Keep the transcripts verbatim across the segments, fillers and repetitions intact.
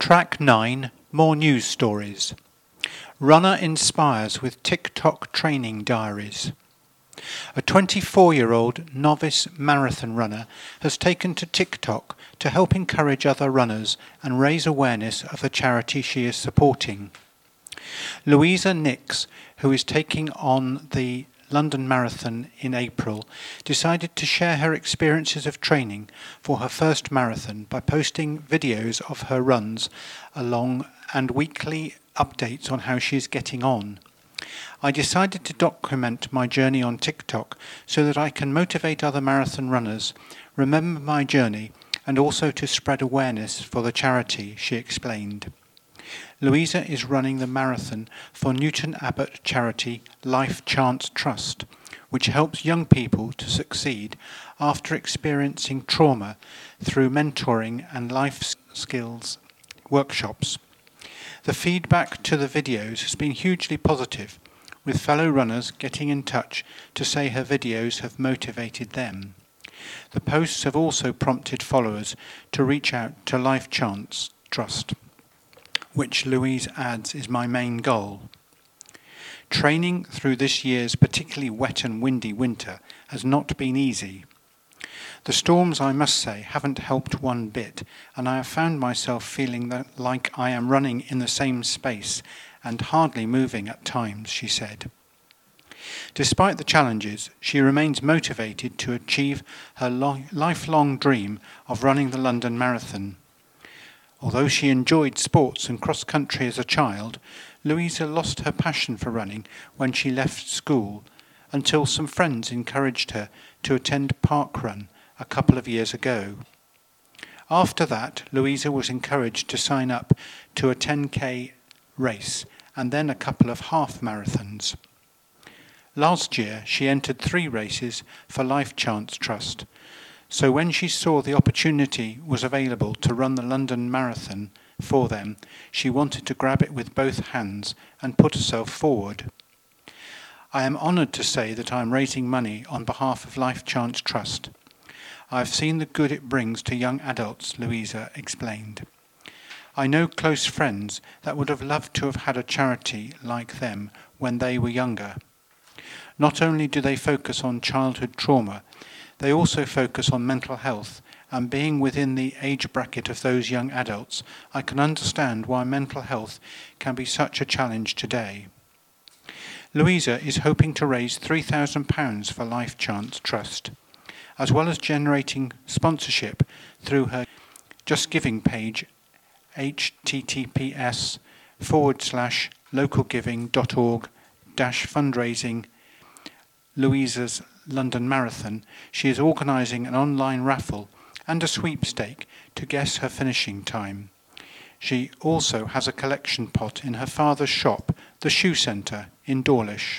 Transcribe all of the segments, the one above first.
Track nine, more news stories. Runner inspires with TikTok training diaries. A twenty-four-year-old novice marathon runner has taken to TikTok to help encourage other runners and raise awareness of the charity she is supporting. Louisa Nix, who is taking on the London Marathon in April, decided to share her experiences of training for her first marathon by posting videos of her runs along and weekly updates on how she is getting on. I decided to document my journey on TikTok so that I can motivate other marathon runners, remember my journey, and also to spread awareness for the charity, she explained. Louisa is running the marathon for Newton Abbot charity Life Chance Trust, which helps young people to succeed after experiencing trauma through mentoring and life skills workshops. The feedback to the videos has been hugely positive, with fellow runners getting in touch to say her videos have motivated them. The posts have also prompted followers to reach out to Life Chance Trust, which Louise adds is my main goal. Training through this year's particularly wet and windy winter has not been easy. The storms, I must say, haven't helped one bit, and I have found myself feeling that like I am running in the same space and hardly moving at times, she said. Despite the challenges, she remains motivated to achieve her lo- lifelong dream of running the London Marathon. Although she enjoyed sports and cross-country as a child, Louisa lost her passion for running when she left school until some friends encouraged her to attend parkrun a couple of years ago. After that, Louisa was encouraged to sign up to a ten K race and then a couple of half marathons. Last year, she entered three races for Life Chance Trust. So when she saw the opportunity was available to run the London Marathon for them, she wanted to grab it with both hands and put herself forward. I am honoured to say that I am raising money on behalf of Life Chance Trust. I have seen the good it brings to young adults, Louisa explained. I know close friends that would have loved to have had a charity like them when they were younger. Not only do they focus on childhood trauma, they also focus on mental health, and being within the age bracket of those young adults, I can understand why mental health can be such a challenge today. Louisa is hoping to raise three thousand pounds for Life Chance Trust, as well as generating sponsorship through her Just Giving page, https forward slash localgiving.org dash fundraising Louisa's London Marathon. She is organising an online raffle and a sweepstake to guess her finishing time. She also has a collection pot in her father's shop, the Shoe Centre in Dawlish.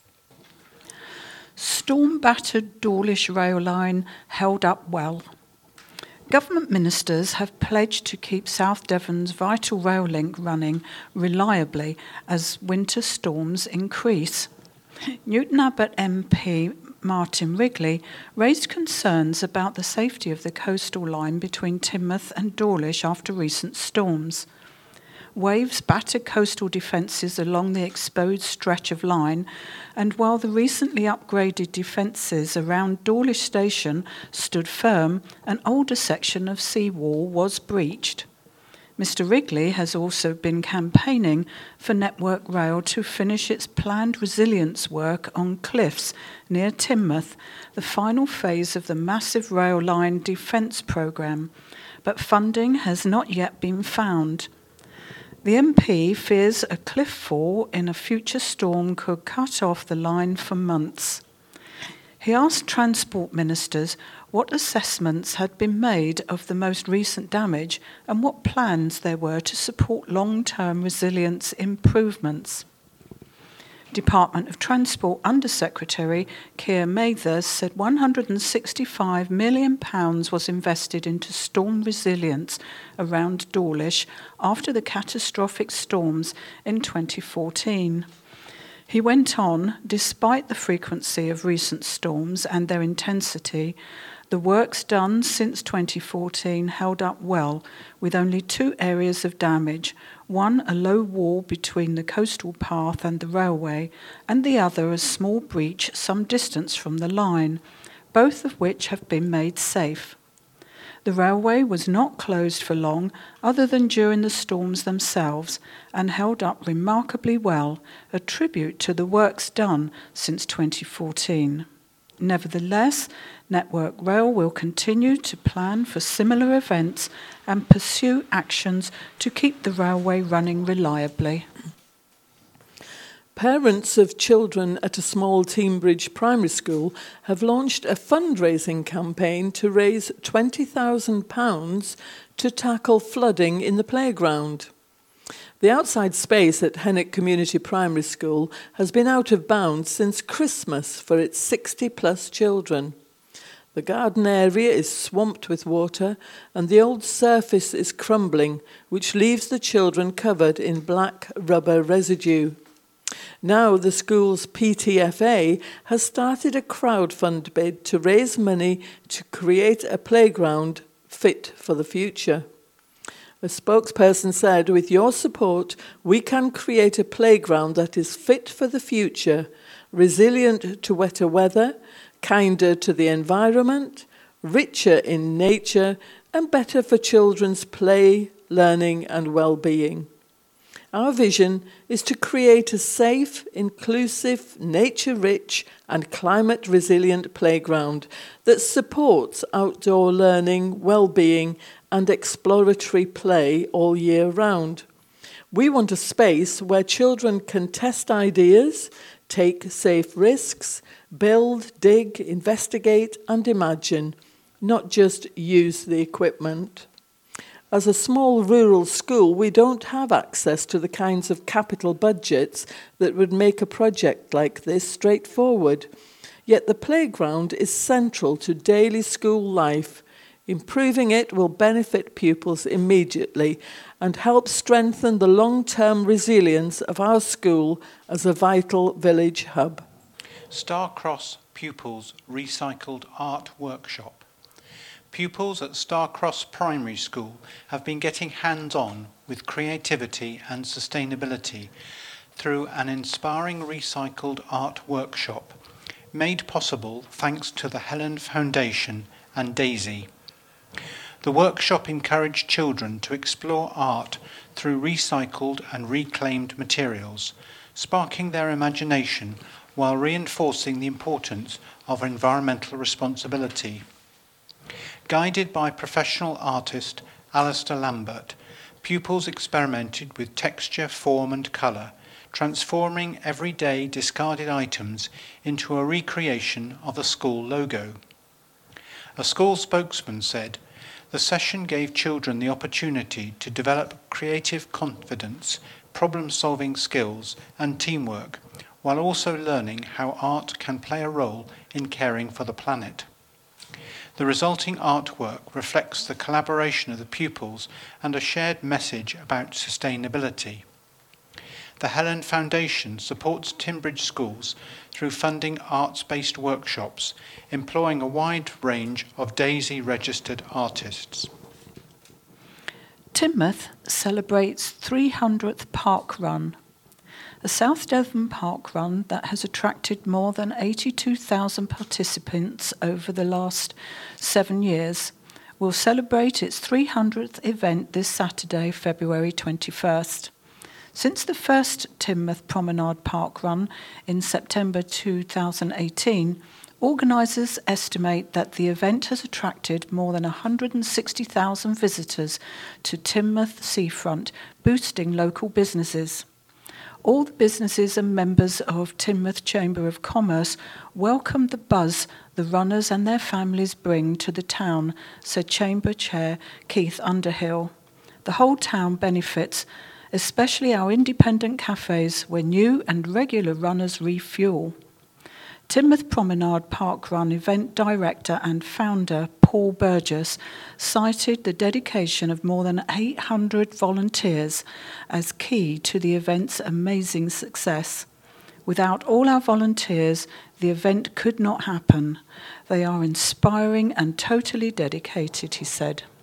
Storm-battered Dawlish rail line held up well. Government ministers have pledged to keep South Devon's vital rail link running reliably as winter storms increase. Newton Abbot M P Martin Wrigley raised concerns about the safety of the coastal line between Teignmouth and Dawlish after recent storms. Waves battered coastal defences along the exposed stretch of line, and while the recently upgraded defences around Dawlish Station stood firm, an older section of seawall was breached. Mister Wrigley has also been campaigning for Network Rail to finish its planned resilience work on cliffs near Teignmouth, the final phase of the massive rail line defence programme, but funding has not yet been found. The M P fears a cliff fall in a future storm could cut off the line for months. He asked transport ministers what assessments had been made of the most recent damage and what plans there were to support long-term resilience improvements. Department of Transport Under-Secretary Keir Mathers said one hundred sixty-five million pounds was invested into storm resilience around Dawlish after the catastrophic storms in twenty fourteen. He went on, despite the frequency of recent storms and their intensity, The works done since twenty fourteen held up well, with only two areas of damage, one a low wall between the coastal path and the railway, and the other a small breach some distance from the line, both of which have been made safe. The railway was not closed for long, other than during the storms themselves, and held up remarkably well, a tribute to the works done since twenty fourteen. Nevertheless, Network Rail will continue to plan for similar events and pursue actions to keep the railway running reliably. Parents of children at a small Teignbridge primary school have launched a fundraising campaign to raise twenty thousand pounds to tackle flooding in the playground. The outside space at Henwick Community Primary School has been out of bounds since Christmas for its sixty-plus children. The garden area is swamped with water and the old surface is crumbling, which leaves the children covered in black rubber residue. Now the school's P T F A has started a crowdfund bid to raise money to create a playground fit for the future. A spokesperson said, "With your support, we can create a playground that is fit for the future, resilient to wetter weather, kinder to the environment, richer in nature, and better for children's play, learning, and well-being. Our vision is to create a safe, inclusive, nature-rich, and climate-resilient playground that supports outdoor learning, well-being, and exploratory play all year round. We want a space where children can test ideas, take safe risks, build, dig, investigate, and imagine, not just use the equipment. As a small rural school, we don't have access to the kinds of capital budgets that would make a project like this straightforward. Yet the playground is central to daily school life. Improving it will benefit pupils immediately and help strengthen the long-term resilience of our school as a vital village hub." Starcross Pupils Recycled Art Workshop. Pupils at Starcross Primary School have been getting hands-on with creativity and sustainability through an inspiring recycled art workshop, made possible thanks to the Helen Foundation and Daisy. The workshop encouraged children to explore art through recycled and reclaimed materials, sparking their imagination while reinforcing the importance of environmental responsibility. Guided by professional artist Alistair Lambert, pupils experimented with texture, form and colour, transforming everyday discarded items into a recreation of the school logo. A school spokesman said, "The session gave children the opportunity to develop creative confidence, problem-solving skills and teamwork, while also learning how art can play a role in caring for the planet." The resulting artwork reflects the collaboration of the pupils and a shared message about sustainability. The Helen Foundation supports Teignbridge schools through funding arts-based workshops, employing a wide range of Daisy-registered artists. Teignmouth celebrates three hundredth Park Run. A South Devon Park Run that has attracted more than eighty-two thousand participants over the last seven years will celebrate its three hundredth event this Saturday, February twenty-first. Since the first Teignmouth Promenade Park Run in September two thousand eighteen, organisers estimate that the event has attracted more than one hundred sixty thousand visitors to Teignmouth seafront, boosting local businesses. All the businesses and members of Teignmouth Chamber of Commerce welcome the buzz the runners and their families bring to the town, said Chamber Chair Keith Underhill. The whole town benefits, especially our independent cafes where new and regular runners refuel. Teignmouth Promenade Park Run event director and founder Paul Burgess cited the dedication of more than eight hundred volunteers as key to the event's amazing success. Without all our volunteers, the event could not happen. They are inspiring and totally dedicated, he said.